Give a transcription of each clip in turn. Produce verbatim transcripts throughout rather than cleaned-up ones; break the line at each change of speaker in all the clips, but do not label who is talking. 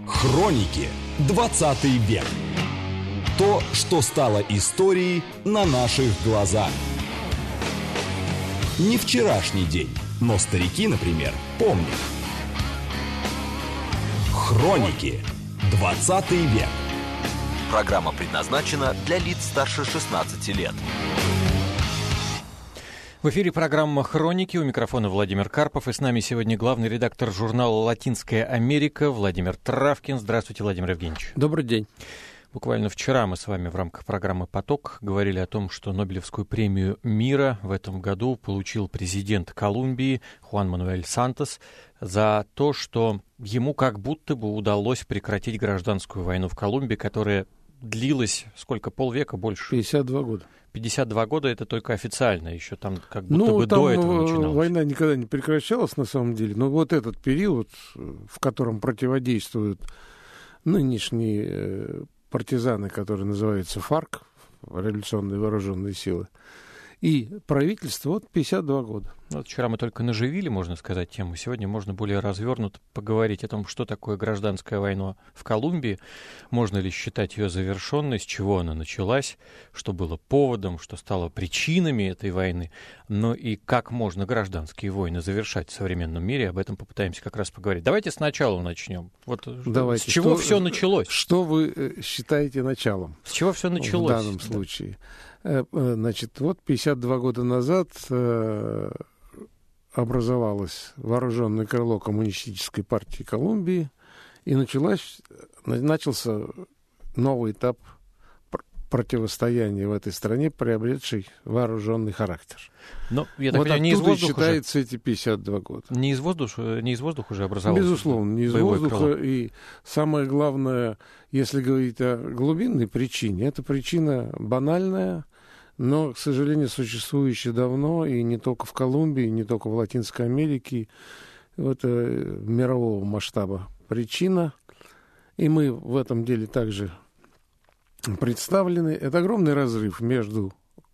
Хроники двадцатый век. То, что стало историей на наших глазах. Не вчерашний день, но старики, например, помнят. Хроники двадцатый век.
Программа предназначена для лиц старше шестнадцати лет.
В эфире программа «Хроники». У микрофона Владимир Карпов. И с нами сегодня главный редактор журнала «Латинская Америка» Владимир Травкин. Здравствуйте, Владимир Евгеньевич.
Добрый день.
Буквально вчера мы с вами в рамках программы «Поток» говорили о том, что Нобелевскую премию мира в этом году получил президент Колумбии Хуан Мануэль Сантос за то, что ему как будто бы удалось прекратить гражданскую войну в Колумбии, которая длилась, сколько, полвека больше?
пятьдесят два года.
пятьдесят два года — это только официально, еще там как будто
ну,
бы
там
до этого начиналось.
Война никогда не прекращалась на самом деле, но вот этот период, в котором противодействуют нынешние партизаны, которые называются ФАРК, революционные вооруженные силы, и правительство, вот пятьдесят два года.
Вот вчера мы только наживили, можно сказать, тему. Сегодня можно более развернуто поговорить о том, что такое гражданская война в Колумбии, можно ли считать ее завершенной, с чего она началась, что было поводом, что стало причинами этой войны, но и как можно гражданские войны завершать в современном мире. Об этом попытаемся как раз поговорить. Давайте сначала начнем. Вот
Давайте.
С чего
что,
все началось?
Что вы считаете началом?
С чего все началось?
В данном случае. Значит, вот пятьдесят два года назад э, образовалось вооруженное крыло Коммунистической партии Колумбии, и началась, начался новый этап пр- противостояния в этой стране, приобретший вооруженный характер.
Но, я так
вот
понимаю, не из воздуха
считается
же,
эти пятьдесят два года.
Не из воздуха, не из воздуха уже образовалось?
Безусловно, не из воздуха. Крыло. И самое главное, если говорить о глубинной причине, это причина банальная, но, к сожалению, существующая давно, и не только в Колумбии, не только в Латинской Америке, это мирового масштаба причина. И мы в этом деле также представлены. Это огромный разрыв между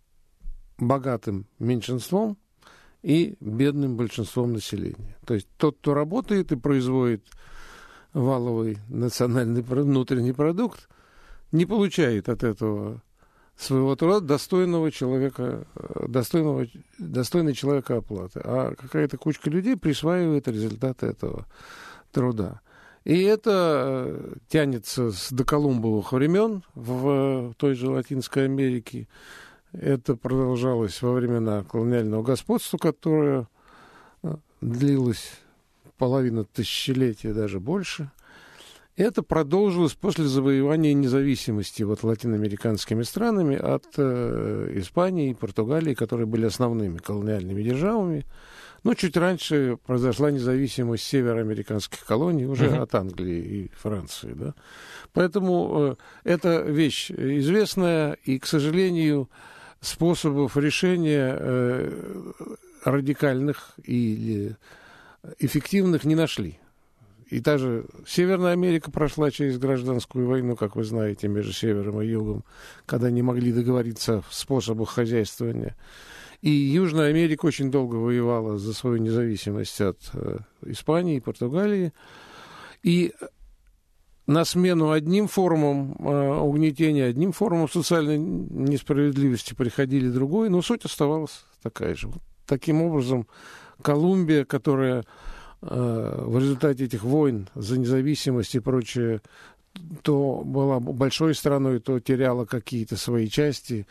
богатым меньшинством и бедным большинством населения. То есть тот, кто работает и производит валовый национальный внутренний продукт, не получает от этого своего труда достойного человека, достойного, достойной человека оплаты. А какая-то кучка людей присваивает результаты этого труда. И это тянется с доколумбовых времен в той же Латинской Америке. Это продолжалось во времена колониального господства, которое длилось половину тысячелетия, даже больше. Это продолжилось после завоевания независимости вот латиноамериканскими странами от э, Испании и Португалии, которые были основными колониальными державами. Но чуть раньше произошла независимость североамериканских колоний уже uh-huh. от Англии и Франции. Да? Поэтому э, эта вещь известная, и, к сожалению, способов решения э, радикальных и эффективных не нашли. И даже Северная Америка прошла через гражданскую войну, как вы знаете, между Севером и Югом, когда не могли договориться в способах хозяйствования. И Южная Америка очень долго воевала за свою независимость от э, Испании и Португалии. И на смену одним формам э, угнетения, одним формам социальной несправедливости приходили другой, но суть оставалась такая же. Вот таким образом, Колумбия, которая в результате этих войн за независимость и прочее, то была большой страной, то теряла какие-то свои части.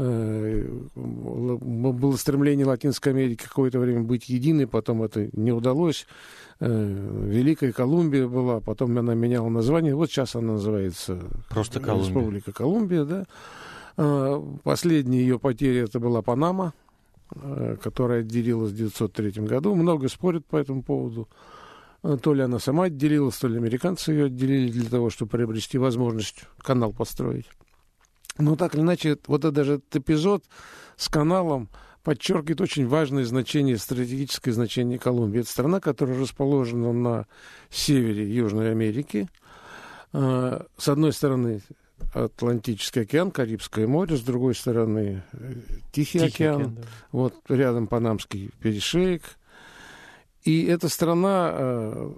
Было стремление Латинской Америки какое-то время быть единой, потом это не удалось. Великая Колумбия была, потом она меняла название. Вот сейчас она называется
просто Колумбия.
Республика Колумбия. Да? Последняя ее потеря это была Панама, которая отделилась в девятьсот третьем году. Много спорят по этому поводу. То ли она сама отделилась, то ли американцы ее отделили для того, чтобы приобрести возможность канал построить. Но так или иначе, вот это, даже этот эпизод с каналом подчеркивает очень важное значение, стратегическое значение Колумбии. Это страна, которая расположена на севере Южной Америки. С одной стороны, Атлантический океан, Карибское море, с другой стороны Тихий, Тихий океан, океан да. Вот рядом Панамский перешеек. И эта страна э,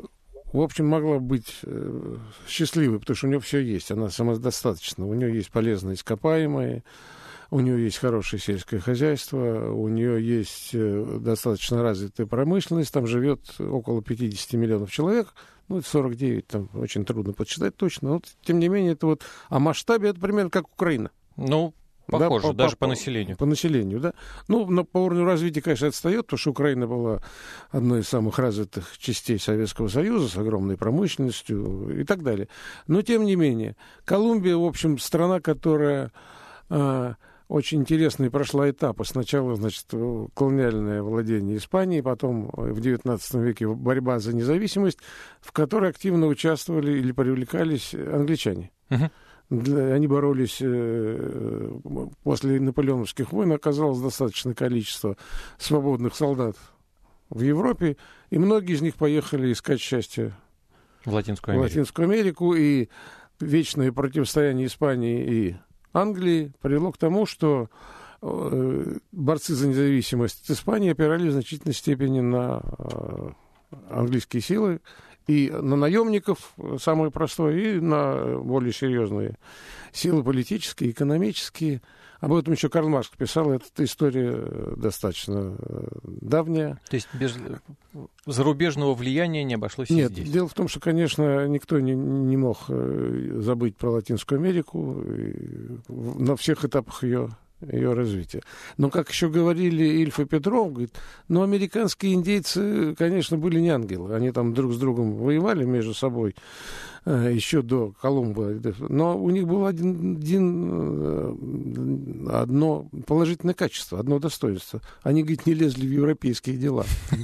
в общем, могла быть э, счастливой, потому что у нее все есть, она самодостаточна. У нее есть полезные ископаемые, у нее есть хорошее сельское хозяйство, у нее есть э, достаточно развитая промышленность, там живет около пятьдесят миллионов человек, ну, это сорок девять, там очень трудно подсчитать точно, но, тем не менее, это вот о масштабе это примерно как Украина.
Ну, похоже,
да, по,
даже
по,
по населению.
По населению, да. Ну, но по уровню развития, конечно, отстает, потому что Украина была одной из самых развитых частей Советского Союза с огромной промышленностью и так далее. Но, тем не менее, Колумбия, в общем, страна, которая а, очень интересный прошла этапы. Сначала, значит, колониальное владение Испании, потом в девятнадцатом веке борьба за независимость, в которой активно участвовали или привлекались англичане. Uh-huh. Они боролись э, после наполеоновских войн, оказалось достаточное количество свободных солдат в Европе, и многие из них поехали искать счастье
в Латинскую Америку.
В Латинскую Америку, и вечное противостояние Испании и Англии привело к тому, что э, борцы за независимость Испании опирались в значительной степени на э, английские силы, и на наемников, самое простое, и на более серьезные силы политические, экономические. Об этом еще Карл Маркс писал, эта история достаточно давняя.
То есть без зарубежного влияния не обошлось
Нет,
и здесь?
Дело в том, что, конечно, никто не, не мог забыть про Латинскую Америку на всех этапах ее ее развития. Но, как еще говорили Ильф и Петров, говорит, ну, американские индейцы, конечно, были не ангелы. Они там друг с другом воевали между собой э, еще до Колумба. Но у них было один, один, одно положительное качество, одно достоинство. Они, говорит, не лезли в европейские дела.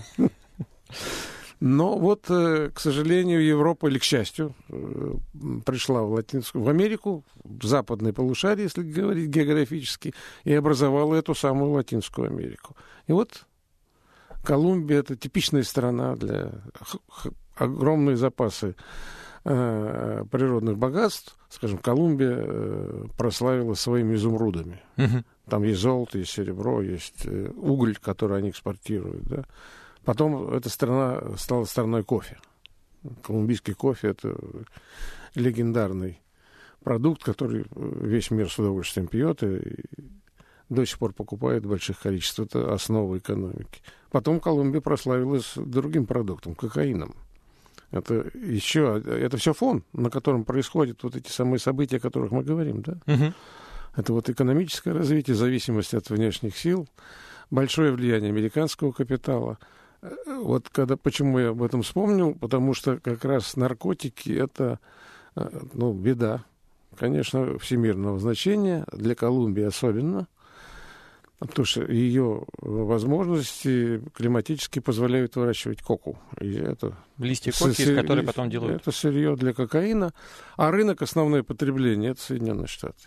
Но вот, к сожалению, Европа, или к счастью, пришла в Латинскую, в Америку, в западное полушарие, если говорить географически, и образовала эту самую Латинскую Америку. И вот Колумбия — это типичная страна для огромные запасы э, природных богатств. Скажем, Колумбия э, прославила своими изумрудами. Uh-huh. Там есть золото, есть серебро, есть э, уголь, который они экспортируют, да. Потом эта страна стала страной кофе. Колумбийский кофе — это легендарный продукт, который весь мир с удовольствием пьет и до сих пор покупает в больших количествах. Это основа экономики. Потом Колумбия прославилась другим продуктом — кокаином. Это еще, это все фон, на котором происходят вот эти самые события, о которых мы говорим, да? Uh-huh. Это вот экономическое развитие, зависимость от внешних сил, большое влияние американского капитала. Вот когда, почему я об этом вспомнил, потому что как раз наркотики — это, ну, беда, конечно, всемирного значения, для Колумбии особенно, потому что ее возможности климатически позволяют выращивать коку. И это
листья коки, из которой потом делают.
Это сырье для кокаина, а рынок основное потребление — это Соединенные Штаты.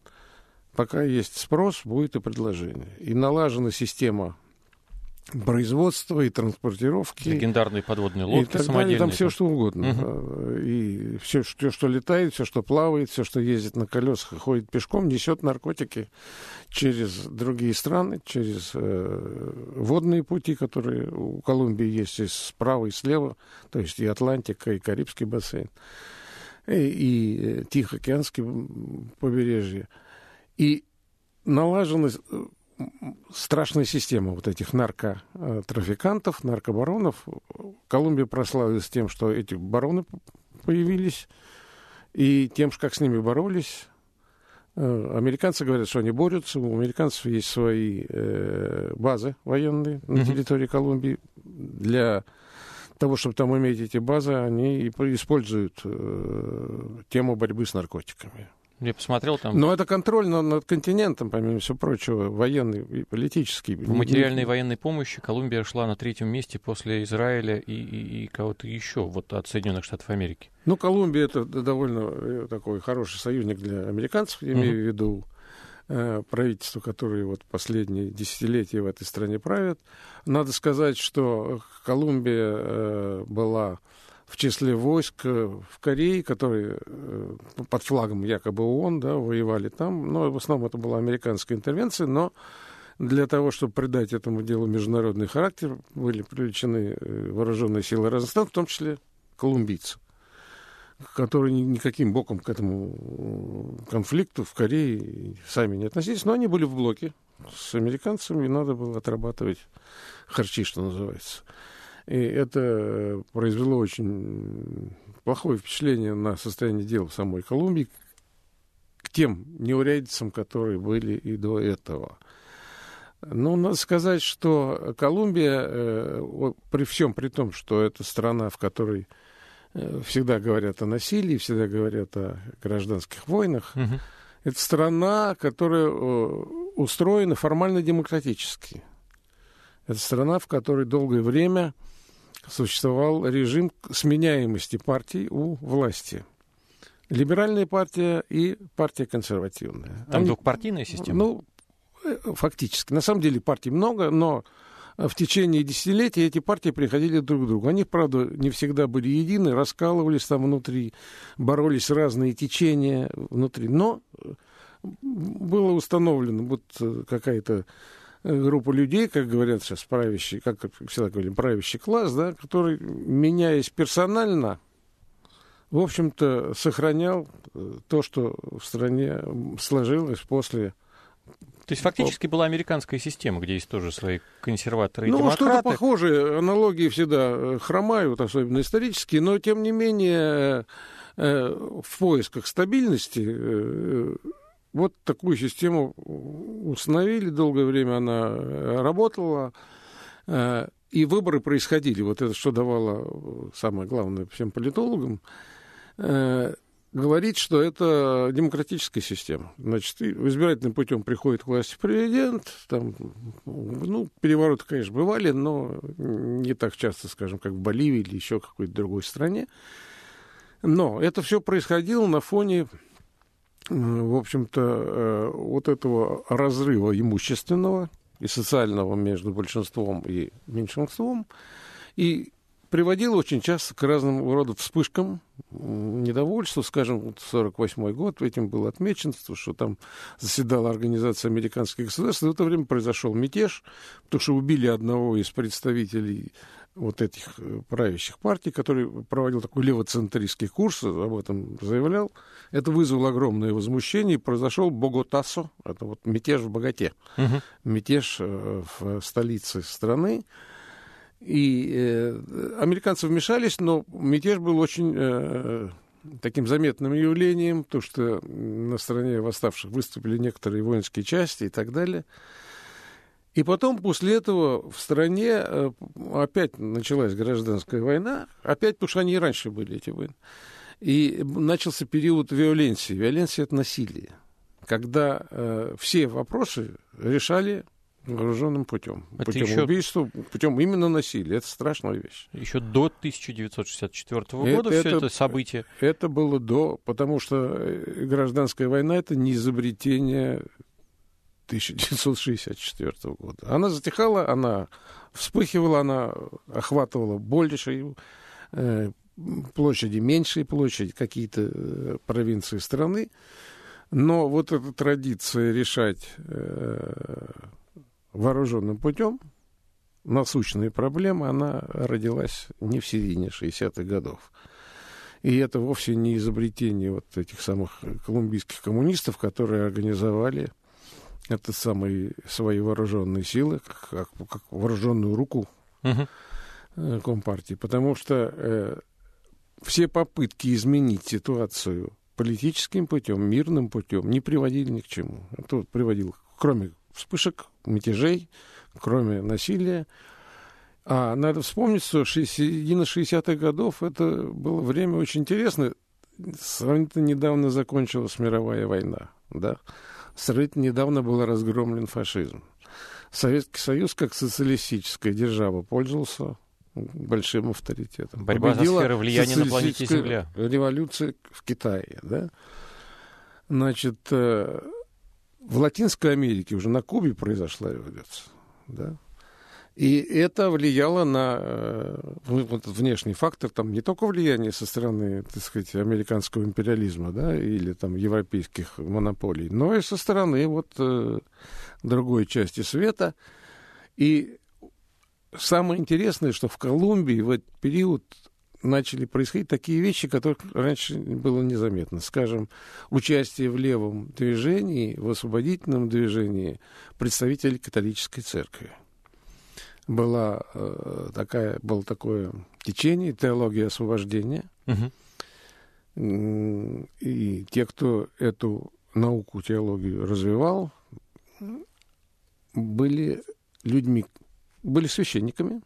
Пока есть спрос, будет и предложение. И налажена система производства и транспортировки.
Легендарные подводные лодки,
и так
самодельные.
Далее, там все, что угодно.
Угу.
И все что, что летает, все, что плавает, все, что ездит на колесах и ходит пешком, несет наркотики через другие страны, через э, водные пути, которые у Колумбии есть и справа, и слева, то есть и Атлантика, и Карибский бассейн, и, и Тихоокеанское побережье. И налажена страшная система вот этих наркотрафикантов, наркобаронов. Колумбия прославилась тем, что эти бароны появились, и тем, как с ними боролись. Американцы говорят, что они борются. У американцев есть свои э, базы военные на территории Колумбии. Для того, чтобы там иметь эти базы, они используют э, тему борьбы с наркотиками.
Я посмотрел там...
Но это контроль над, над континентом, помимо всего прочего, военный и политический.
В материальной и военной помощи Колумбия шла на третьем месте после Израиля и, и, и кого-то еще, вот от Соединенных Штатов Америки.
Ну, Колумбия — это довольно такой хороший союзник для американцев, я имею uh-huh. в виду э, правительство, которое вот последние десятилетия в этой стране правит. Надо сказать, что Колумбия э, была в числе войск в Корее, которые под флагом якобы ООН, да, воевали там. Но в основном это была американская интервенция, но для того, чтобы придать этому делу международный характер, были привлечены вооруженные силы разных стран, в том числе колумбийцы, которые никаким боком к этому конфликту в Корее сами не относились, но они были в блоке с американцами, и надо было отрабатывать харчи, что называется. И это произвело очень плохое впечатление на состояние дел в самой Колумбии к тем неурядицам, которые были и до этого. Но надо сказать, что Колумбия, э, при всем при том, что это страна, в которой э, всегда говорят о насилии, всегда говорят о гражданских войнах, угу. это страна, которая э, устроена формально демократически. Это страна, в которой долгое время существовал режим сменяемости партий у власти. Либеральная партия и партия консервативная.
Там
Они,
двухпартийная система?
Ну, фактически. На самом деле партий много, но в течение десятилетий эти партии приходили друг к другу. Они, правда, не всегда были едины, раскалывались там внутри, боролись разные течения внутри. Но было установлено вот какая-то группа людей, как говорят сейчас, правящий, как всегда говорим, правящий класс, да, который, меняясь персонально, в общем-то, сохранял то, что в стране сложилось после...
То есть фактически была американская система, где есть тоже свои консерваторы и
ну,
демократы.
Ну, что-то похожее. Аналогии всегда хромают, особенно исторические, но, тем не менее, в поисках стабильности вот такую систему установили. Долгое время она работала, и выборы происходили. Вот это, что давало самое главное всем политологам, говорит, что это демократическая система. Значит, избирательным путем приходит к власти президент. Там, ну, перевороты, конечно, бывали, но не так часто, скажем, как в Боливии или еще какой-то другой стране. Но это все происходило на фоне, в общем-то, вот этого разрыва имущественного и социального между большинством и меньшинством. И приводило очень часто к разным рода вспышкам недовольства. Скажем, вот сорок восьмой год, этим был отмечен, что там заседала Организация американских государств. И в это время произошел мятеж, потому что убили одного из представителей вот этих правящих партий, который проводил такой левоцентристский курс, об этом заявлял. Это вызвало огромное возмущение, и произошел Боготасо, это вот мятеж в Боготе, угу. мятеж в столице страны. И э, американцы вмешались, но мятеж был очень э, таким заметным явлением, потому что на стороне восставших выступили некоторые воинские части и так далее. И потом, после этого, в стране э, опять началась гражданская война, опять, потому что они и раньше были, эти войны. И начался период виоленции. Виоленция — это насилие, когда э, все вопросы решали вооруженным путем. Это путем еще... убийства, путем именно насилия. Это страшная вещь.
Еще до тысяча девятьсот шестьдесят четвёртого года это, все это, это событие?
Это было до, потому что гражданская война — это не изобретение тысяча девятьсот шестьдесят четвёртого года. Она затихала, она вспыхивала, она охватывала большие э, площади, меньшие площади, какие-то э, провинции страны. Но вот эта традиция решать э, вооруженным путем насущные проблемы, она родилась не в середине шестидесятых годов. И это вовсе не изобретение вот этих самых колумбийских коммунистов, которые организовали это самые свои вооруженные силы, как, как вооруженную руку uh-huh. Компартии. Потому что э, все попытки изменить ситуацию политическим путем, мирным путем не приводили ни к чему. Это приводило, кроме вспышек, мятежей, кроме насилия. А надо вспомнить, что середина шестидесятых годов это было время очень интересное. Сравнительно недавно закончилась мировая война. Да? Сравнительно недавно был разгромлен фашизм. Советский Союз, как социалистическая держава, пользовался большим авторитетом.
Борьба за сферы влияния на планете Земля.
Революция в Китае. Да? Значит, в Латинской Америке, уже на Кубе произошла революция. Да? И это влияло на э, вот, внешний фактор, там не только влияние со стороны, так сказать, американского империализма, да, или там европейских монополий, но и со стороны вот э, другой части света. И самое интересное, что в Колумбии в этот период начали происходить такие вещи, которых раньше было незаметно. Скажем, участие в левом движении, в освободительном движении представителей католической церкви. Была, э, такая, было такое течение, теология освобождения. Угу. И те, кто эту науку, теологию развивал, были людьми, были священниками,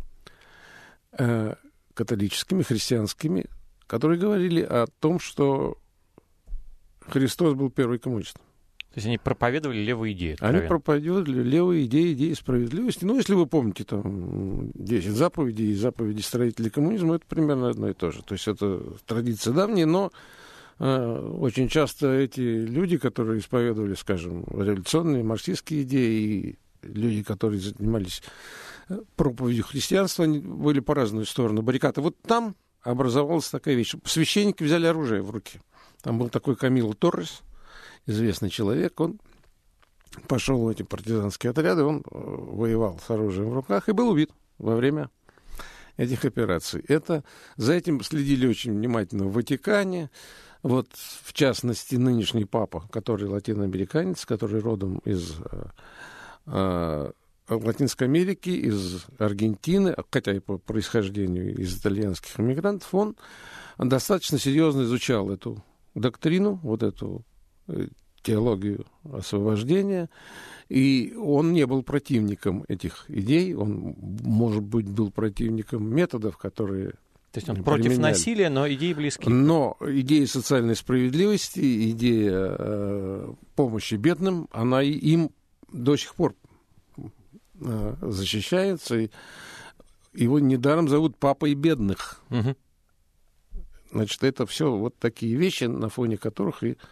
э, католическими, христианскими, которые говорили о том, что Христос был первый коммунист.
То есть они проповедовали левые идеи. Откровенно.
Они проповедовали левые идеи, идеи справедливости. Ну, если вы помните, там, десять заповедей и заповеди строителей коммунизма, это примерно одно и то же. То есть это традиция давняя, но э, очень часто эти люди, которые исповедовали, скажем, революционные марксистские идеи, и люди, которые занимались проповедью христианства, они были по разные стороны баррикад. И вот там образовалась такая вещь. Священники взяли оружие в руки. Там был такой Камило Торрес, известный человек, он пошел в эти партизанские отряды, он воевал с оружием в руках и был убит во время этих операций. Это, за этим следили очень внимательно в Ватикане. Вот, в частности, нынешний папа, который латиноамериканец, который родом из э, Латинской Америки, из Аргентины, хотя и по происхождению из итальянских иммигрантов, он достаточно серьезно изучал эту доктрину, вот эту теологию освобождения, и он не был противником этих идей, он, может быть, был противником методов, которые...
То есть он против насилия, но идеи близки.
Но идея социальной справедливости, идея э, помощи бедным, она им до сих пор э, защищается, и его недаром зовут папой бедных. Угу. Значит, это все вот такие вещи, на фоне которых и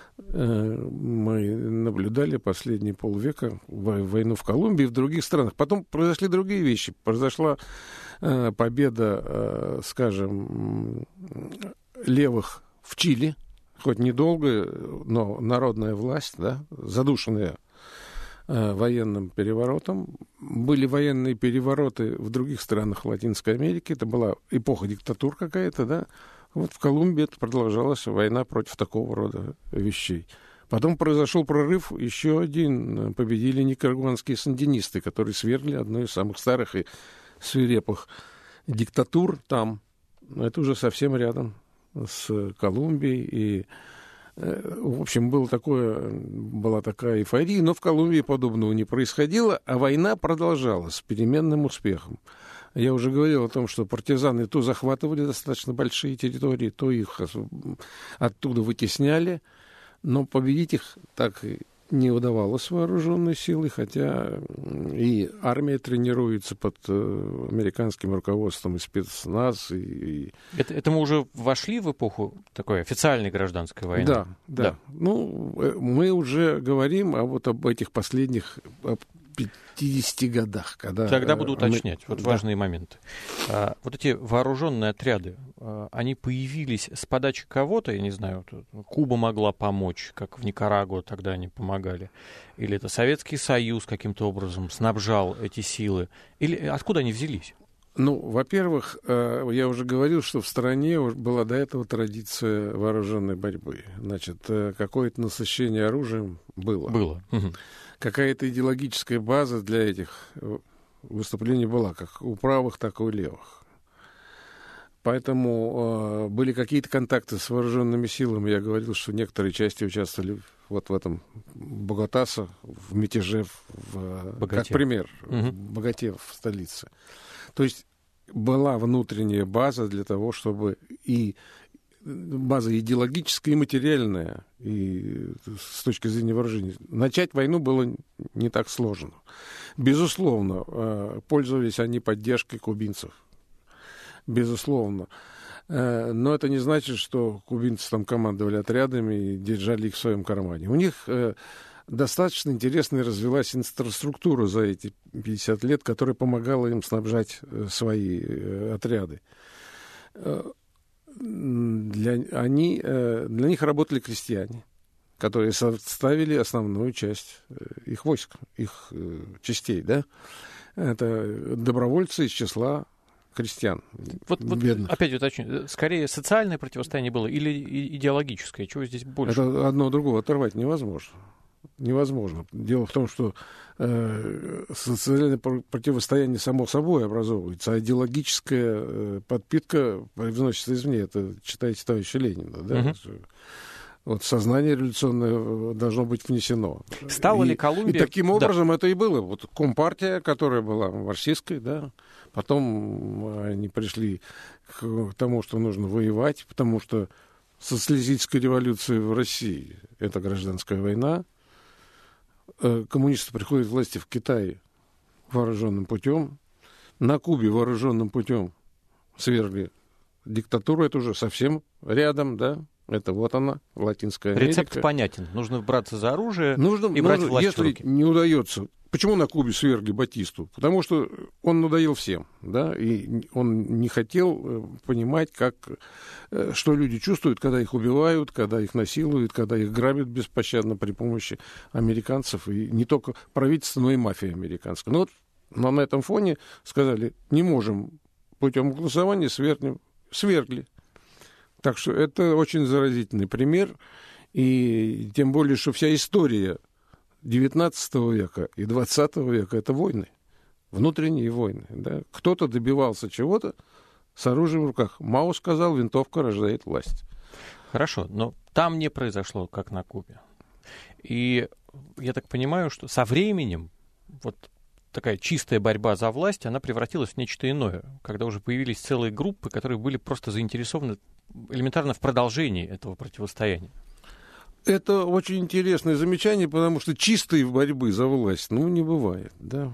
мы наблюдали последние полвека войну в Колумбии и в других странах. Потом произошли другие вещи. Произошла э, победа, э, скажем, левых в Чили, хоть недолго, но народная власть, да, задушенная э, военным переворотом. Были военные перевороты в других странах Латинской Америки. Это была эпоха диктатур какая-то, да. Вот в Колумбии это продолжалась война против такого рода вещей. Потом произошел прорыв, еще один. Победили никарагуанские сандинисты, которые свергли одну из самых старых и свирепых диктатур там. Это уже совсем рядом с Колумбией. И, в общем, было такое, была такая эйфория. Но в Колумбии подобного не происходило, а война продолжалась с переменным успехом. Я уже говорил о том, что партизаны то захватывали достаточно большие территории, то их оттуда вытесняли, но победить их так и не удавалось вооруженной силой, хотя и армия тренируется под американским руководством, и спецназ. И, и...
Это, это мы уже вошли в эпоху такой официальной гражданской войны?
Да, да. да. Ну, мы уже говорим а вот об этих последних... пятидесяти годах, когда...
Тогда буду уточнять,
мы...
вот
да.
важные моменты. А, вот эти вооруженные отряды, а, они появились с подачи кого-то, я не знаю, Куба могла помочь, как в Никарагуа тогда они помогали, или это Советский Союз каким-то образом снабжал эти силы, или откуда они взялись?
Ну, во-первых, я уже говорил, что в стране была до этого традиция вооруженной борьбы. Значит, какое-то насыщение оружием было.
Было.
Какая-то идеологическая база для этих выступлений была, как у правых, так и у левых. Поэтому э, были какие-то контакты с вооруженными силами. Я говорил, что некоторые части участвовали вот в этом Боготаса, в мятеже, в, как пример, угу. в Боготе, в столице. То есть была внутренняя база для того, чтобы и база идеологическая и материальная, и с точки зрения вооружения. Начать войну было не так сложно. Безусловно, пользовались они поддержкой кубинцев. Безусловно. Но это не значит, что кубинцы там командовали отрядами и держали их в своем кармане. У них достаточно интересно развилась инфраструктура за эти пятьдесят лет, которая помогала им снабжать свои отряды. Для, они, для них работали крестьяне, которые составили основную часть их войск, их частей. Да? Это добровольцы из числа крестьян,
вот, вот
бедных.
Опять уточню, скорее социальное противостояние было или идеологическое? Чего здесь больше?
Это одно от другого оторвать невозможно. Невозможно. Дело в том, что э, социальное противостояние само собой образовывается, а идеологическая э, подпитка вносится извне. Это читайте товарища Ленина. Да? Uh-huh. Вот сознание революционное должно быть внесено.
Стала
и,
ли Колумбия...
И таким образом да. это и было. Вот Компартия, которая была марксистской, да, потом они пришли к тому, что нужно воевать, потому что социалистическая революция в России — это гражданская война. Коммунисты приходят к власти в Китае вооруженным путем. На Кубе вооруженным путем свергли диктатуру. Это уже совсем рядом, да. Это вот она, Латинская Америка.
Рецепт понятен. Нужно браться за оружие
нужно,
и брать
нужно,
власть
если
в руки.
Не удается. Почему на Кубе свергли Батисту? Потому что он надоел всем, да, и он не хотел понимать, как, что люди чувствуют, когда их убивают, когда их насилуют, когда их грабят беспощадно при помощи американцев, и не только правительства, но и мафия американская. Ну вот но на этом фоне сказали, не можем путем голосования, свергнем, свергли. Так что это очень заразительный пример, и тем более, что вся история девятнадцатого века и двадцатого века — это войны, внутренние войны. Да? Кто-то добивался чего-то с оружием в руках. Мао сказал, винтовка рождает власть.
Хорошо, но там не произошло, как на Кубе. И я так понимаю, что со временем вот такая чистая борьба за власть, она превратилась в нечто иное, когда уже появились целые группы, которые были просто заинтересованы элементарно в продолжении этого противостояния.
Это очень интересное замечание, потому что чистой борьбы за власть, ну, не бывает, да.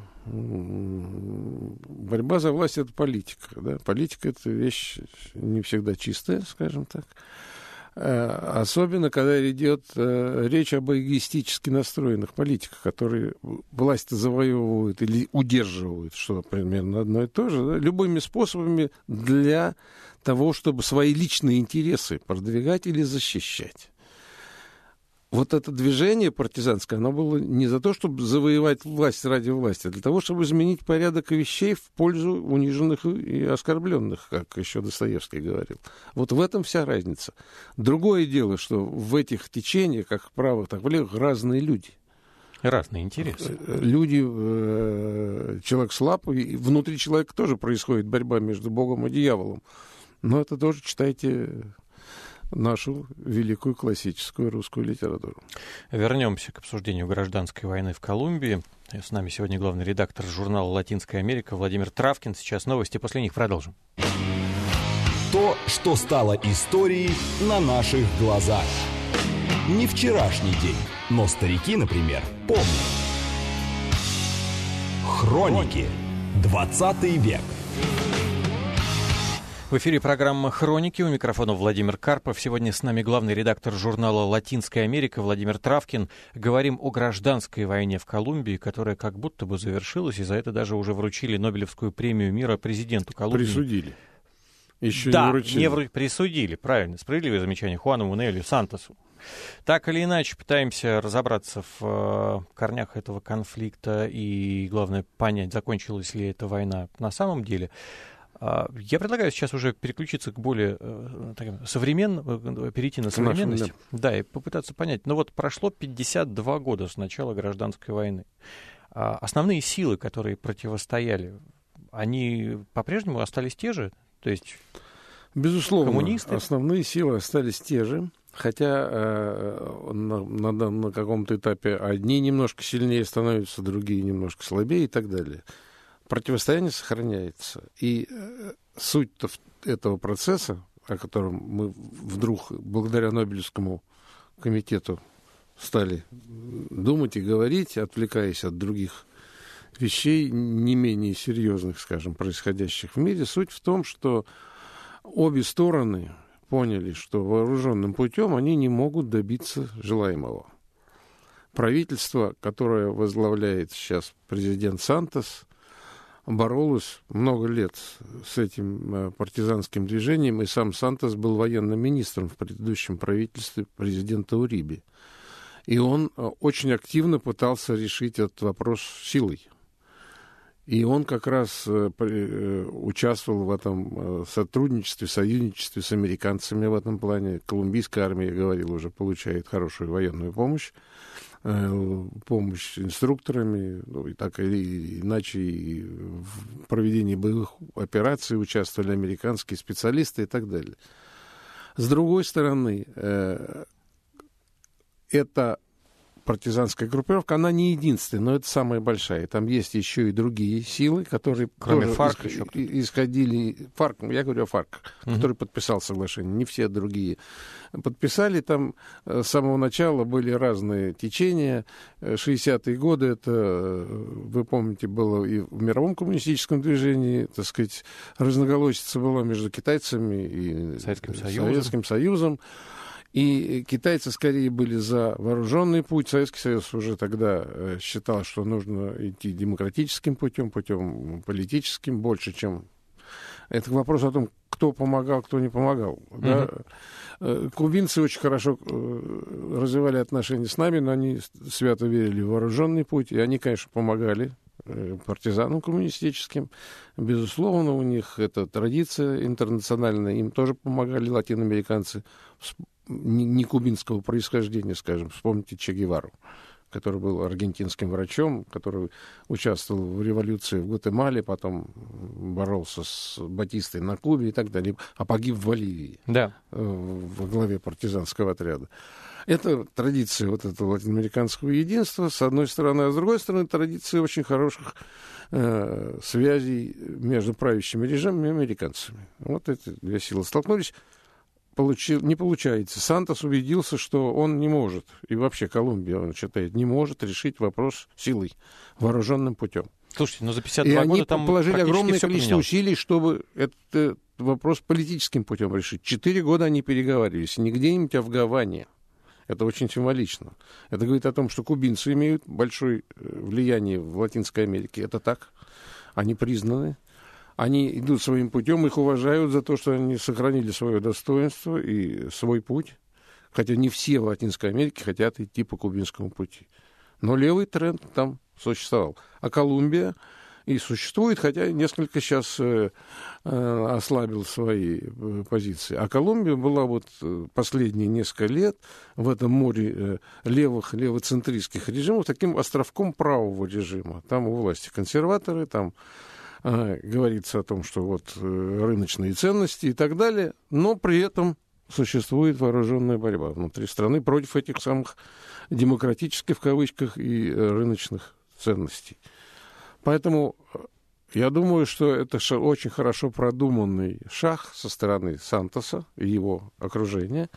Борьба за власть — это политика, да. Политика — это вещь не всегда чистая, скажем так. Особенно, когда идет речь об эгоистически настроенных политиках, которые власть завоевывают или удерживают, что примерно одно и то же, да, любыми способами для того, чтобы свои личные интересы продвигать или защищать. Вот это движение партизанское, оно было не за то, чтобы завоевать власть ради власти, а для того, чтобы изменить порядок вещей в пользу униженных и оскорбленных, как еще Достоевский говорил. Вот в этом вся разница. Другое дело, что в этих течениях, как правых, так и левых, разные люди.
Разные интересы.
Люди, э, человек слаб, и внутри человека тоже происходит борьба между Богом и дьяволом. Но это тоже читайте нашу великую классическую русскую литературу.
Вернемся к обсуждению гражданской войны в Колумбии. С нами сегодня главный редактор журнала «Латинская Америка» Владимир Травкин. Сейчас новости, после них продолжим.
То, что стало историей на наших глазах. Не вчерашний день, но старики, например, помнят. Хроники. двадцатый век.
В эфире программа «Хроники». У микрофона Владимир Карпов. Сегодня с нами главный редактор журнала «Латинская Америка» Владимир Травкин. Говорим о гражданской войне в Колумбии, которая как будто бы завершилась, и за это даже уже вручили Нобелевскую премию мира президенту Колумбии.
Присудили. Еще
да,
не вручили.
не вру... присудили, правильно. Справедливое замечание Хуану Мунелью Сантосу. Так или иначе, пытаемся разобраться в э, корнях этого конфликта и, главное, понять, закончилась ли эта война на самом деле. Я предлагаю сейчас уже переключиться к более э, таким, современному, перейти на современность. Нашим, да. да, и попытаться понять. Ну вот прошло пятьдесят два года с начала гражданской войны. А основные силы, которые противостояли, они по-прежнему остались те же? То есть,
безусловно,
коммунисты?
Основные силы остались те же. Хотя э, на, на, на каком-то этапе одни немножко сильнее становятся, другие немножко слабее и так далее. Противостояние сохраняется. И э, суть этого процесса, о котором мы вдруг, благодаря Нобелевскому комитету, стали думать и говорить, отвлекаясь от других вещей, не менее серьезных, скажем, происходящих в мире, суть в том, что обе стороны поняли, что вооруженным путем они не могут добиться желаемого. Правительство, которое возглавляет сейчас президент Сантос, боролась много лет с этим партизанским движением, и сам Сантос был военным министром в предыдущем правительстве президента Уриби. И он очень активно пытался решить этот вопрос силой. И он как раз э, э, участвовал в этом э, сотрудничестве, союзничестве с американцами в этом плане. Колумбийская армия, я говорил, уже получает хорошую военную помощь, э, помощь инструкторами, ну, и так или иначе и в проведении боевых операций участвовали американские специалисты и так далее. С другой стороны, э, это партизанская группировка, она не единственная, но это самая большая. Там есть еще и другие силы, которые
кроме
тоже
ФАРК
ис-
еще
исходили... ФАРК, я говорю о ФАРК, uh-huh. который подписал соглашение. Не все другие подписали. Там с самого начала были разные течения. шестидесятые годы, это, вы помните, было и в мировом коммунистическом движении, так сказать, разноголосица была между китайцами и
Советским Союзом.
Советским Союзом. И китайцы скорее были за вооруженный путь. Советский Союз уже тогда считал, что нужно идти демократическим путем, путем политическим, больше, чем... Это вопрос о том, кто помогал, кто не помогал. Mm-hmm. Да? Кубинцы очень хорошо развивали отношения с нами, но они свято верили в вооруженный путь, и они, конечно, помогали партизанам коммунистическим. Безусловно, у них это традиция интернациональная, им тоже помогали латиноамериканцы не кубинского происхождения, скажем. Вспомните Че Гевару, который был аргентинским врачом, который участвовал в революции в Гватемале, потом боролся с Батистой на Кубе и так далее, а погиб в Боливии,
да.
во главе партизанского отряда. Это традиция вот этого латиноамериканского единства, с одной стороны, а с другой стороны, традиция очень хороших э, связей между правящими режимами и американцами. Вот эти две силы столкнулись. Получил, не получается. Сантос убедился, что он не может, и вообще Колумбия, он считает, не может решить вопрос силой, вооруженным путем.
Слушайте, но за пятьдесят два
и
года
они
там
положили огромное количество
поменялось.
усилий, чтобы этот вопрос политическим путем решить. Четыре года они переговаривались, не где-нибудь, а в Гаване. Это очень символично. Это говорит о том, что кубинцы имеют большое влияние в Латинской Америке. Это так. Они признаны. Они идут своим путем, их уважают за то, что они сохранили свое достоинство и свой путь. Хотя не все в Латинской Америке хотят идти по кубинскому пути. Но левый тренд там существовал. А Колумбия и существует, хотя несколько сейчас э, э, ослабил свои э, позиции. А Колумбия была вот последние несколько лет в этом море э, левых, левоцентристских режимов таким островком правого режима. Там у власти консерваторы, там э, говорится о том, что вот э, рыночные ценности и так далее, но при этом существует вооруженная борьба внутри страны против этих самых демократических, в кавычках, и рыночных ценностей. Поэтому я думаю, что это очень хорошо продуманный шаг со стороны Сантоса и его окружения,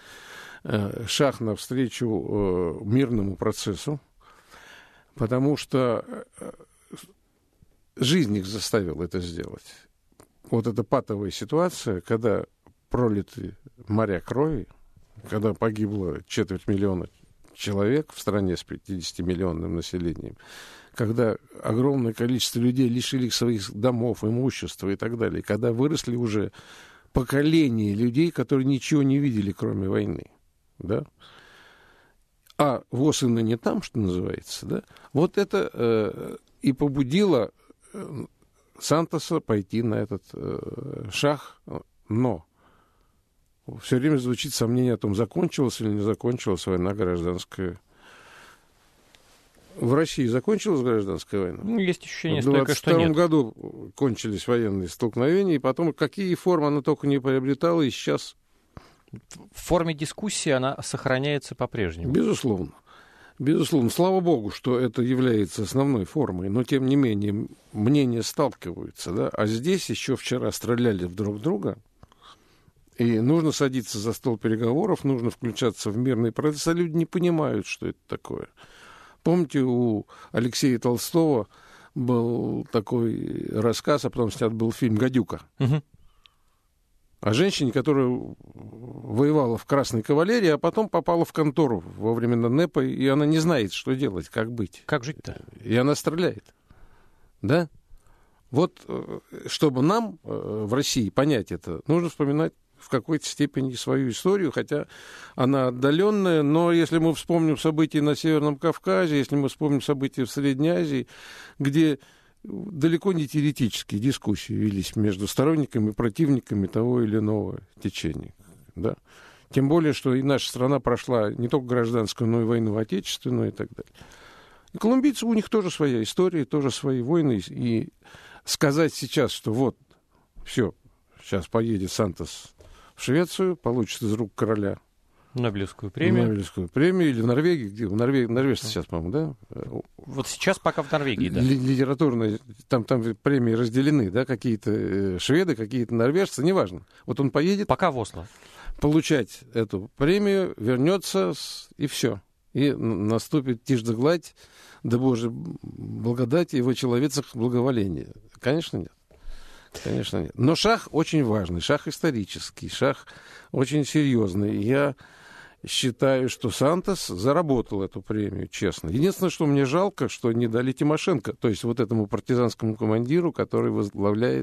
шаг навстречу мирному процессу, потому что жизнь их заставила это сделать. Вот эта патовая ситуация, когда пролиты моря крови, когда погибло четверть миллиона человек в стране с пятидесятимиллионным населением, когда огромное количество людей лишили их своих домов, имущества и так далее, когда выросли уже поколения людей, которые ничего не видели, кроме войны, да? А воз и ныне там, что называется, да? Вот это э, и побудило э, Сантоса пойти на этот э, шаг, но все время звучит сомнение о том, закончилась или не закончилась война гражданская. В России закончилась гражданская война?
Ну, есть ощущение,
в двадцать втором
что нет.
году кончились военные столкновения, и потом какие формы она только не приобретала, и сейчас...
В форме дискуссии она сохраняется по-прежнему.
Безусловно. Безусловно. Слава богу, что это является основной формой, но, тем не менее, мнения сталкиваются, да? А здесь еще вчера стреляли в друг друга, и нужно садиться за стол переговоров, нужно включаться в мирный процесс, а люди не понимают, что это такое. Помните, у Алексея Толстого был такой рассказ, а потом снят был фильм «Гадюка».
Угу.
О женщине, которая воевала в Красной кавалерии, а потом попала в контору во времена НЭПа, и она не знает, что делать, как быть.
Как жить-то?
И она стреляет. Да? Вот, чтобы нам в России понять это, нужно вспоминать в какой-то степени свою историю, хотя она отдаленная, но если мы вспомним события на Северном Кавказе, если мы вспомним события в Средней Азии, где далеко не теоретические дискуссии велись между сторонниками и противниками того или иного течения. Да? Тем более, что и наша страна прошла не только гражданскую, но и войну отечественную и так далее. И колумбийцы, у них тоже своя история, тоже свои войны. И сказать сейчас, что вот, все, сейчас поедет Сантос в Швецию, получит из рук короля
Нобелевскую премию.
Нобелевскую премию или в Норвегии, где в Норвегии, Норвежцы сейчас, по-моему, да?
Вот сейчас пока в Норвегии, да.
Литературные, там, там премии разделены, да, какие-то шведы, какие-то норвежцы, неважно. Вот он поедет.
Пока в Осло.
Получать эту премию, вернется и все. И наступит тишь да гладь, да Божья благодать и во человецах благоволение. Конечно, нет. Конечно, нет. Но шах очень важный, шах исторический, шах очень серьезный. Я считаю, что Сантос заработал эту премию, честно. Единственное, что мне жалко, что не дали Тимошенко, то есть вот этому партизанскому командиру, который возглавляет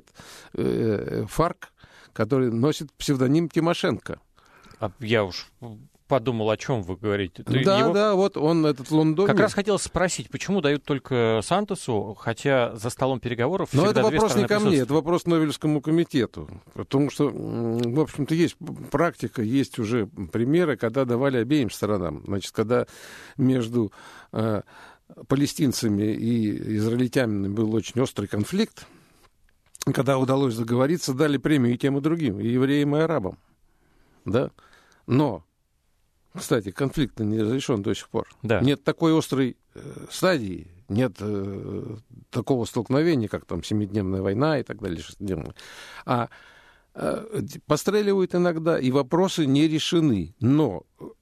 э, ФАРК, который носит псевдоним Тимошенко.
А я уж подумал, о чем вы говорите. Ты
да,
его...
да, вот он, этот Лондон.
Как раз хотел спросить, почему дают только Сантосу, хотя за столом переговоров
Но
всегда
это
две
вопрос не ко мне, это вопрос Нобелевскому комитету. Потому что, в общем-то, есть практика, есть уже примеры, когда давали обеим сторонам. Значит, когда между э, палестинцами и израильтянами был очень острый конфликт, когда удалось договориться, дали премию и тем, и другим, и евреям, и арабам. Да? Но, кстати, конфликт не разрешен до сих пор.
Да.
Нет такой острой э, стадии, нет э, такого столкновения, как там семидневная война и так далее, шестидневная. А э, постреливают иногда, и вопросы не решены. Но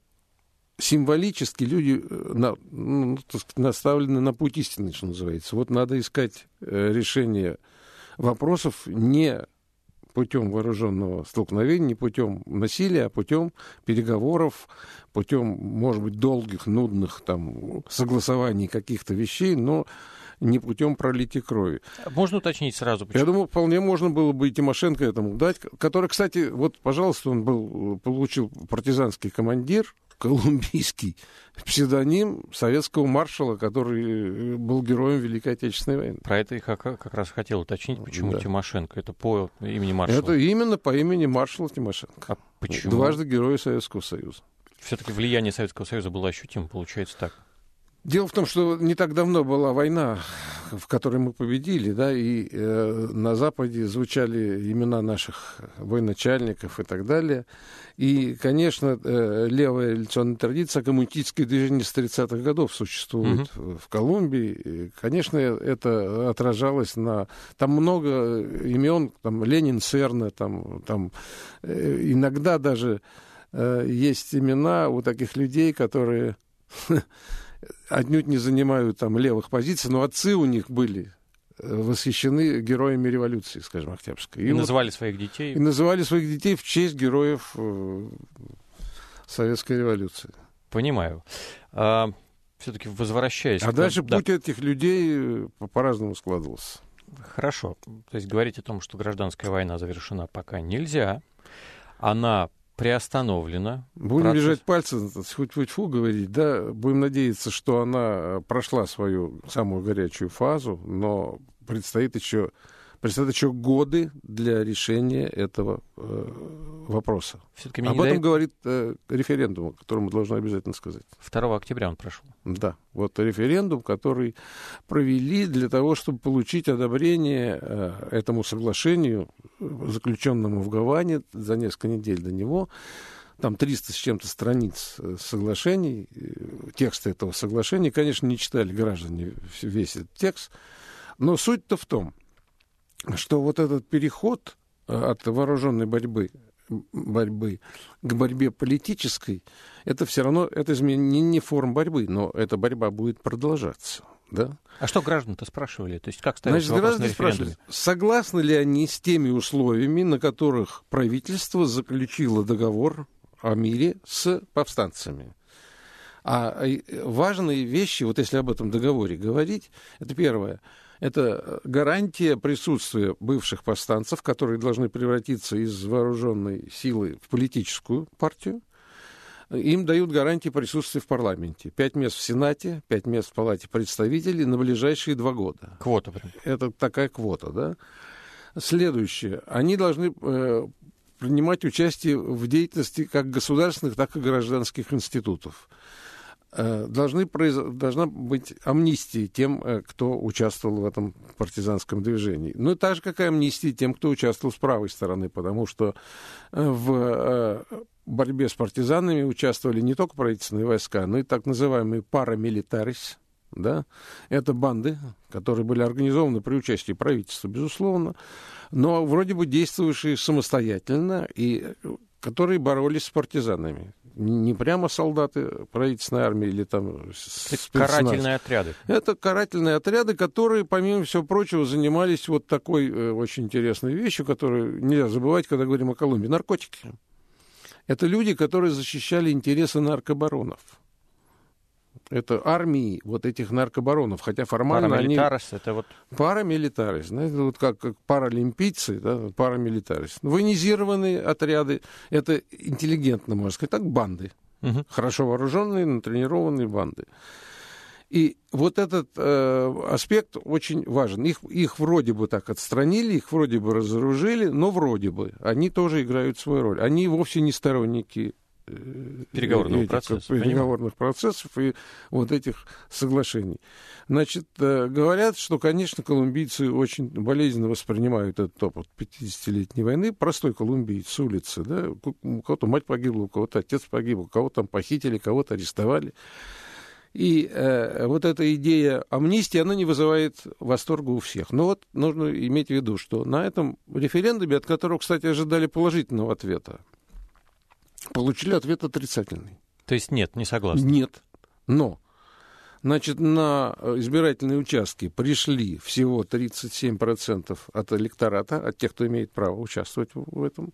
символически люди на, ну, так сказать, наставлены на путь истины, что называется. Вот надо искать э, решение вопросов не путем вооруженного столкновения, не путем насилия, а путем переговоров, путем, может быть, долгих, нудных там, согласований каких-то вещей, но не путем пролития крови.
Можно уточнить сразу, почему?
Я думаю, вполне можно было бы и Тимошенко этому дать, который, кстати, вот, пожалуйста, он был, получил партизанский командир, колумбийский псевдоним советского маршала, который был героем Великой Отечественной войны.
Про это я как, как раз хотел уточнить, почему
да.
Тимошенко. Это по имени маршала?
Это именно по имени маршала Тимошенко.
А почему?
Дважды Герой Советского Союза.
Все-таки влияние Советского Союза было ощутимо, получается так.
Дело в том, что не так давно была война, в которой мы победили, да, и э, на Западе звучали имена наших военачальников и так далее. И, конечно, э, левая революционная традиция, коммунистическое движение с тридцатых годов существует mm-hmm. в Колумбии. И, конечно, это отражалось на... Там много имен, там Ленин, Серна, там, там э, иногда даже э, есть имена у таких людей, которые... отнюдь не занимают там левых позиций, но отцы у них были восхищены героями революции, скажем, Октябрьской.
И, и
вот,
называли своих детей.
И называли своих детей в честь героев э, Советской революции.
Понимаю. А, все-таки возвращаясь...
А
к...
дальше
да.
путь этих людей по-разному складывался.
Хорошо. То есть говорить о том, что гражданская война завершена, пока нельзя. Она приостановлена.
Будем
Процесс...
лежать пальцы, тьфу-тьфу говорить, да, будем надеяться, что она прошла свою самую горячую фазу, но предстоит еще, предстоит еще годы для решения этого э, вопроса. Об этом дает... говорит э, референдум, о котором мы должны обязательно сказать.
второго октября он прошел.
Да, вот референдум, который провели для того, чтобы получить одобрение э, этому соглашению, заключенному в Гаване за несколько недель до него. Там триста с чем-то страниц соглашений, текста этого соглашения. Конечно, не читали граждане весь этот текст. Но суть-то в том, что вот этот переход от вооруженной борьбы, борьбы к борьбе политической, это все равно это изменение не форм борьбы, но эта борьба будет продолжаться. Да?
А что граждан-то спрашивали? То есть как ставился
Значит,
вопрос на референдуме?
Согласны ли они с теми условиями, на которых правительство заключило договор о мире с повстанцами? А важные вещи, вот если об этом договоре говорить, это первое, это гарантия присутствия бывших повстанцев, которые должны превратиться из вооруженной силы в политическую партию. им дают гарантии присутствия в парламенте. Пять мест в Сенате, пять мест в Палате представителей на ближайшие два года.
Квота прям.
Это такая квота, да. Следующее. Они должны э, принимать участие в деятельности как государственных, так и гражданских институтов. Э, должны произ... Должна быть амнистия тем, э, кто участвовал в этом партизанском движении. Ну и так же, как и амнистия тем, кто участвовал с правой стороны, потому что э, в э, борьбе с партизанами участвовали не только правительственные войска, но и так называемые парамилитарис. Да? Это банды, которые были организованы при участии правительства, безусловно, но вроде бы действовавшие самостоятельно и которые боролись с партизанами. Не прямо солдаты правительственной армии или там спецназ.
Карательные отряды.
Это карательные отряды, которые, помимо всего прочего, занимались вот такой э, очень интересной вещью, которую нельзя забывать, когда говорим о Колумбии. Наркотики. Это люди, которые защищали интересы наркобаронов. Это армии вот этих наркобаронов, хотя формально
Парамилитарис,
они...
это вот...
Парамилитарис, знаете, вот как, как паралимпийцы, да, парамилитарис. Военизированные отряды, это интеллигентно, можно сказать, так банды. Угу. Хорошо вооруженные, натренированные банды. И вот этот э, аспект очень важен. Их, их вроде бы так отстранили, их вроде бы разоружили, но вроде бы они тоже играют свою роль. Они вовсе не сторонники
переговорного
этих,
процесса,
переговорных процессов и вот этих соглашений. Значит, говорят, что, конечно, колумбийцы очень болезненно воспринимают этот опыт пятидесятилетней войны. Простой колумбиец с улицы, да, у кого-то мать погибла, у кого-то отец погиб, у кого-то там похитили, кого-то арестовали. И э, вот эта идея амнистии, она не вызывает восторга у всех. Но вот нужно иметь в виду, что на этом референдуме, от которого, кстати, ожидали положительного ответа, получили ответ отрицательный.
То есть нет, не согласны?
Нет. Но, значит, на избирательные участки пришли всего тридцать семь процентов от электората, от тех, кто имеет право участвовать в этом,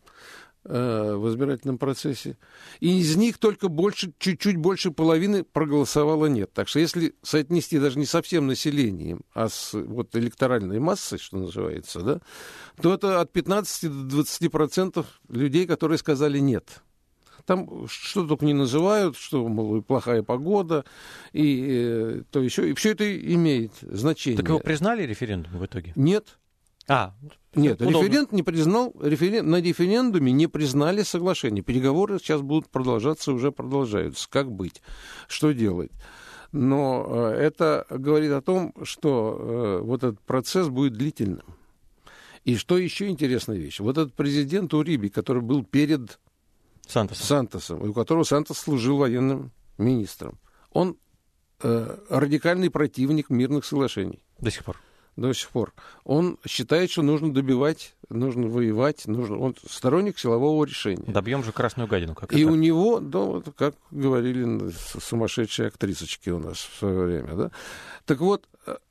э, в избирательном процессе. И из них только больше, чуть-чуть больше половины проголосовало нет. Так что если соотнести даже не со всем населением, а с вот, электоральной массой, что называется, да, то это от пятнадцати до двадцати процентов людей, которые сказали нет. Там что только не называют, что, мол, плохая погода, и э, то еще. И все это имеет значение.
Так его признали референдум в итоге?
Нет.
А,
Нет,
удобно.
референдум не признал, референ... на референдуме не признали соглашение. Переговоры сейчас будут продолжаться, уже продолжаются. Как быть? Что делать? Но э, это говорит о том, что э, вот этот процесс будет длительным. И что еще интересная вещь? Вот этот президент Уриби, который был перед
Сантосом.
Сантосом, у которого Сантос служил военным министром, он э, радикальный противник мирных соглашений.
До сих пор.
До сих пор. Он считает, что нужно добивать, нужно воевать, нужно... он сторонник силового решения.
Добьем же красную гадину. Как
И
это?
у него, да, вот, как говорили сумасшедшие актрисочки у нас в свое время, да. Так вот,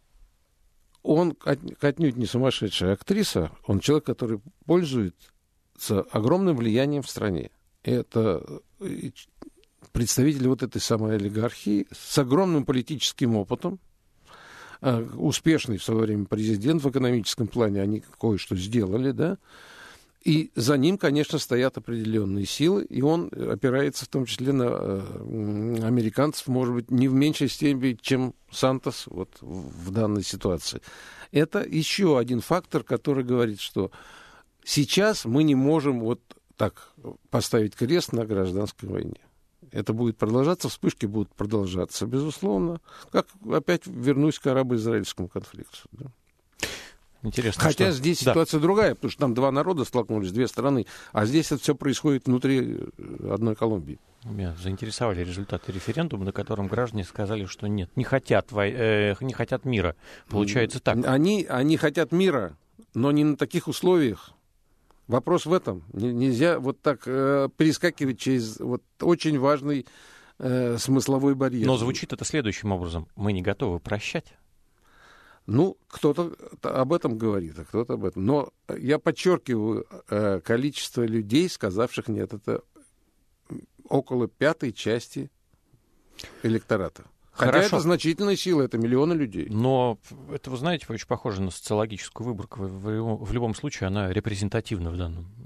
он отнюдь не сумасшедшая актриса, он человек, который пользуется огромным влиянием в стране. Это представители вот этой самой олигархии с огромным политическим опытом, успешный в свое время президент в экономическом плане, они кое-что сделали, да, и за ним, конечно, стоят определенные силы, и он опирается в том числе на э, американцев, может быть, не в меньшей степени, чем Сантос вот, в данной ситуации. Это еще один фактор, который говорит, что сейчас мы не можем вот так поставить крест на гражданской войне. Это будет продолжаться, вспышки будут продолжаться, безусловно. Как опять вернусь к арабо-израильскому конфликту. Да.
Интересно,
Хотя
что...
здесь
да.
ситуация другая, потому что там два народа столкнулись, две страны, а здесь это все происходит внутри одной Колумбии.
Меня заинтересовали результаты референдума, на котором граждане сказали, что нет, не хотят, вой... э, не хотят мира. Получается так.
Они, они хотят мира, но не на таких условиях. Вопрос в этом. Нельзя вот так э, перескакивать через вот очень важный э, смысловой барьер.
Но звучит это следующим образом. Мы не готовы прощать.
Ну, кто-то об этом говорит, а кто-то об этом. Но я подчеркиваю э, количество людей, сказавших нет. Это около пятой части электората. Хотя
Хорошо.
это значительная сила, это миллионы людей.
Но это, вы знаете, очень похоже на социологическую выборку. В, в, в любом случае она репрезентативна в данном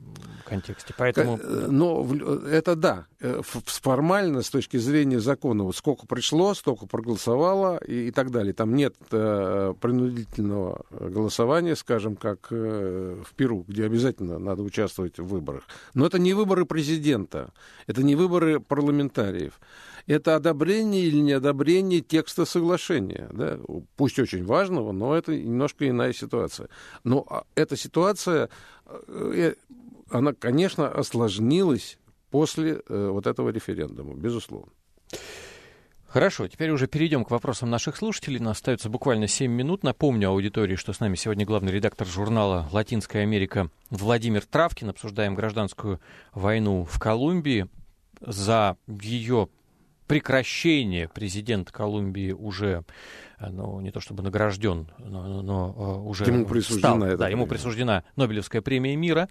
контексте. Поэтому...
Но это да, формально, с точки зрения закона, вот сколько пришло, столько проголосовало и, и так далее. Там нет э, принудительного голосования, скажем, как э, в Перу, где обязательно надо участвовать в выборах. Но это не выборы президента, это не выборы парламентариев. Это одобрение или неодобрение текста соглашения. Да? Пусть очень важного, но это немножко иная ситуация. Но эта ситуация, она, конечно, осложнилась после вот этого референдума, безусловно.
Хорошо, теперь уже перейдем к вопросам наших слушателей. У нас остается буквально семь минут. Напомню аудитории, что с нами сегодня главный редактор журнала «Латинская Америка» Владимир Травкин. Обсуждаем гражданскую войну в Колумбии. За ее прекращение президент Колумбии уже, ну, не то чтобы награжден, но, но уже
ему присуждена,
стал, да, ему присуждена Нобелевская премия мира.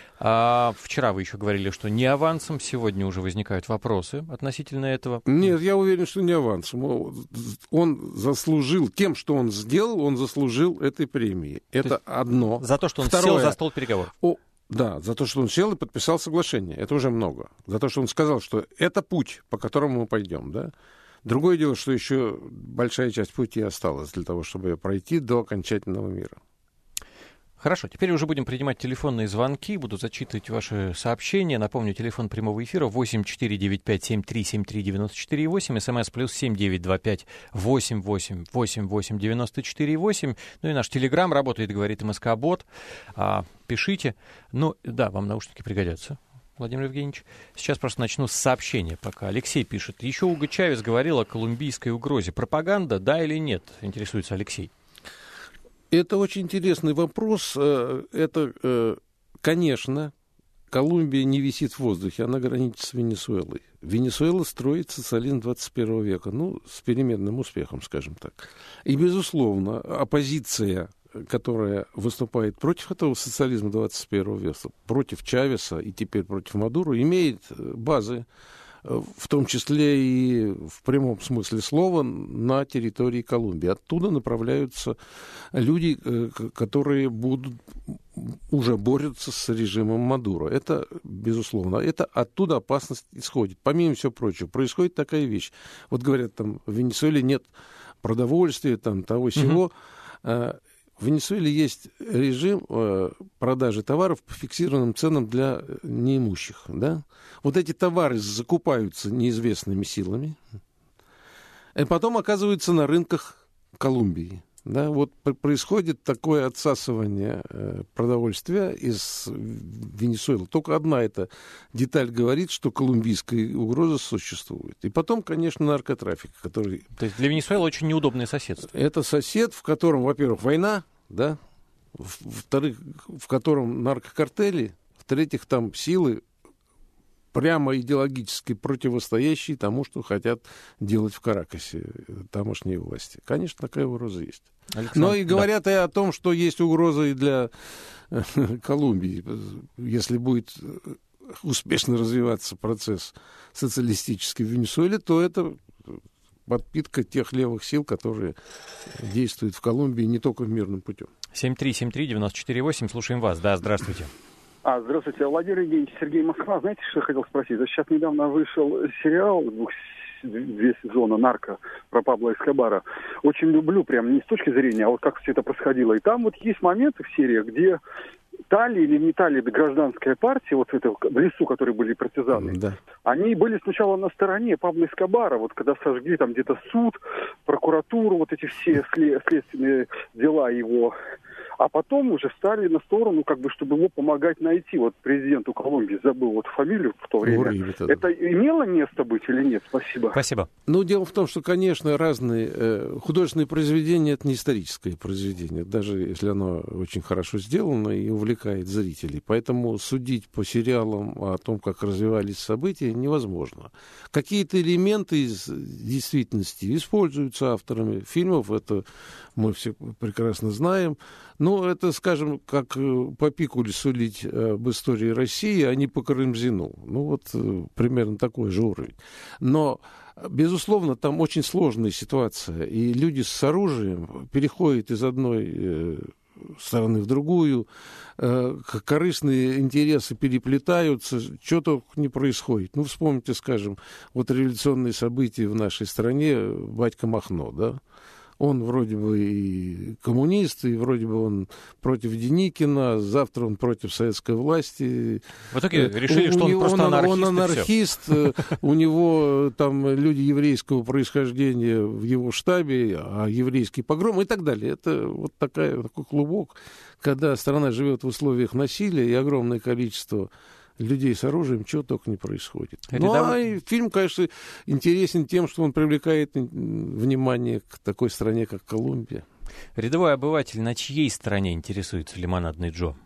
А вчера вы еще говорили, что не авансом, сегодня уже возникают вопросы относительно этого.
Нет, я уверен, что не авансом. Он заслужил, тем, что он сделал, он заслужил этой премии. Это одно.
За то, что он
Второе,
сел за стол переговоров.
О, да, за то, что он сел и подписал соглашение. Это уже много. За то, что он сказал, что это путь, по которому мы пойдем. Да? Другое дело, что еще большая часть пути осталась для того, чтобы пройти до окончательного мира.
Хорошо, теперь уже будем принимать телефонные звонки, буду зачитывать ваши сообщения. Напомню, телефон прямого эфира восемь четыре девять пять семь три семь три девяносто четыре восемь, смс плюс семь девять два пять восемь восемь восемь восемь девяносто четыре восемь. Ну и наш телеграм работает, говорит МСК-бот. А, пишите. Ну да, вам наушники пригодятся, Владимир Евгеньевич. Сейчас просто начну с сообщения пока. Алексей пишет. Еще Уго Чавес говорил о колумбийской угрозе. Пропаганда, да или нет? Интересуется Алексей.
Это очень интересный вопрос. Это, конечно, Колумбия не висит в воздухе, она граничит с Венесуэлой. Венесуэла строит социализм двадцать первого века, ну, с переменным успехом, скажем так. И, безусловно, оппозиция, которая выступает против этого социализма двадцать первого века, против Чавеса и теперь против Мадуро, имеет базы, в том числе и в прямом смысле слова, на территории Колумбии. Оттуда направляются люди, которые будут, уже борются с режимом Мадуро. Это, безусловно, это оттуда опасность исходит. Помимо всего прочего, происходит такая вещь. Вот говорят, там в Венесуэле нет продовольствия, там того-сего. Uh-huh. В Венесуэле есть режим э, продажи товаров по фиксированным ценам для неимущих. Да? Вот эти товары закупаются неизвестными силами, и потом оказываются на рынках Колумбии. Да? Вот происходит такое отсасывание э, продовольствия из Венесуэлы. Только одна эта деталь говорит, что колумбийская угроза существует. И потом, конечно, наркотрафик, который...
То есть для Венесуэлы очень неудобное соседство.
Это сосед, в котором, во-первых, война, да, во-вторых, в котором наркокартели, в-третьих, там силы, прямо идеологически противостоящие тому, что хотят делать в Каракасе тамошние власти. Конечно, такая угроза есть. Александр, но и говорят да. и о том, что есть угроза и для Колумбии. Если будет успешно развиваться процесс социалистический в Венесуэле, то это подпитка тех левых сил, которые действуют в Колумбии не только мирным путем.
семь три семь три девяносто четыре восемь, слушаем вас. Да, здравствуйте.
А, здравствуйте, Владимир Евгеньевич, Сергей Москва. Знаете, что я хотел спросить? Сейчас недавно вышел сериал, две сезона «Нарко» про Пабло Эскобара. Очень люблю, прям не с точки зрения, а вот как все это происходило. И там вот есть моменты в серии, где Тали или не Тали, гражданская партия, вот это, в лесу, которые были партизаны, да. Они были сначала на стороне Пабло Эскобара, вот когда сожгли там где-то суд, прокуратуру, вот эти все след- следственные дела его, а потом уже встали на сторону, как бы, чтобы его помогать найти. Вот президенту Колумбии, забыл вот фамилию в то время. Ури, это, это имело место быть или нет? Спасибо.
Спасибо.
Ну, дело в том, что, конечно, разные э, художественные произведения — это не историческое произведение, даже если оно очень хорошо сделано и увлекает зрителей. Поэтому судить по сериалам о том, как развивались события, невозможно. Какие-то элементы из действительности используются авторами фильмов, это мы все прекрасно знаем. Ну, это, скажем, как по Пикуле судить об истории России, а не по Карамзину. Ну, вот примерно такой же уровень. Но, безусловно, там очень сложная ситуация. И люди с оружием переходят из одной стороны в другую, корыстные интересы переплетаются, что только не происходит. Ну, вспомните, скажем, вот революционные события в нашей стране, батька Махно, да? Он вроде бы и коммунист, и вроде бы он против Деникина, завтра он против советской власти.
В итоге решили, что он просто анархист.
Он анархист, у него там люди еврейского происхождения в его штабе, а еврейский погром и так далее. Это вот такая, такой клубок, когда страна живет в условиях насилия и огромное количество людей с оружием, чего только не происходит. Ну, а и фильм, конечно, интересен тем, что он привлекает внимание к такой стране, как Колумбия.
Рядовой обыватель на чьей стороне интересуется «Лимонадный Джо»?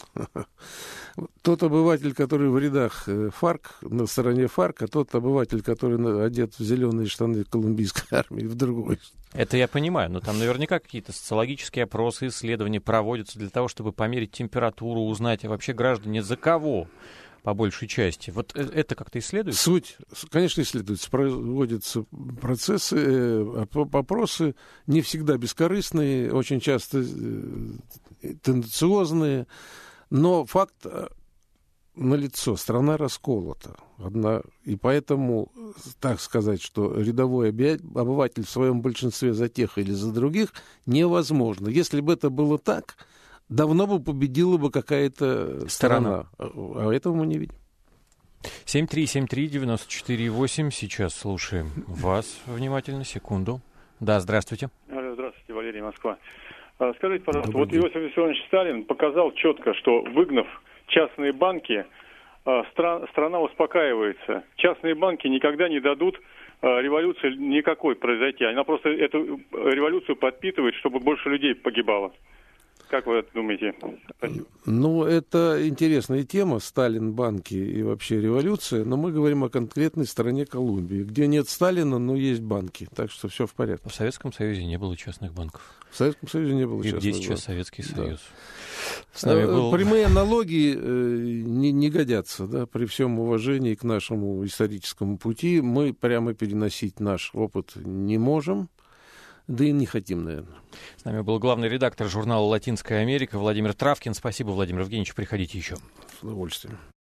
Тот обыватель, который в рядах ФАРК, на стороне ФАРК, а тот обыватель, который одет в зеленые штаны колумбийской армии, в другой.
Это я понимаю, но там наверняка какие-то социологические опросы, исследования проводятся для того, чтобы померить температуру, узнать, а вообще граждане за кого по большей части. Вот это как-то исследуется?
Суть, конечно, исследуется. Проводятся процессы, опросы, не всегда бескорыстные, очень часто тенденциозные, но факт налицо, страна расколота. Одна, и поэтому, так сказать, что рядовой обыватель в своем большинстве за тех или за других невозможно. Если бы это было так, давно бы победила бы какая-то страна. страна. А этого мы не видим.
семь три семь три девять четыре восемь. Сейчас слушаем вас внимательно. Секунду. Да, здравствуйте.
Алло, здравствуйте, Валерий, Москва. Скажите, пожалуйста, вот Иосиф Виссарионович Сталин показал четко, что, выгнав частные банки, стра- страна успокаивается. Частные банки никогда не дадут революции никакой произойти. Она просто эту революцию подпитывает, чтобы больше людей погибало. Как вы это думаете? Спасибо.
Ну, это интересная тема, Сталин, банки и вообще революция, но мы говорим о конкретной стране Колумбии, где нет Сталина, но есть банки, так что все в порядке.
В Советском Союзе не было частных банков.
В Советском Союзе не было
и
частных
где сейчас
банков.
Советский Союз?
Да.
С нами был...
Прямые аналогии э, не, не годятся, да, при всем уважении к нашему историческому пути. Мы прямо переносить наш опыт не можем. Да и не хотим, наверное.
С нами был главный редактор журнала «Латинская Америка» Владимир Травкин. Спасибо, Владимир Евгеньевич. Приходите еще.
С удовольствием.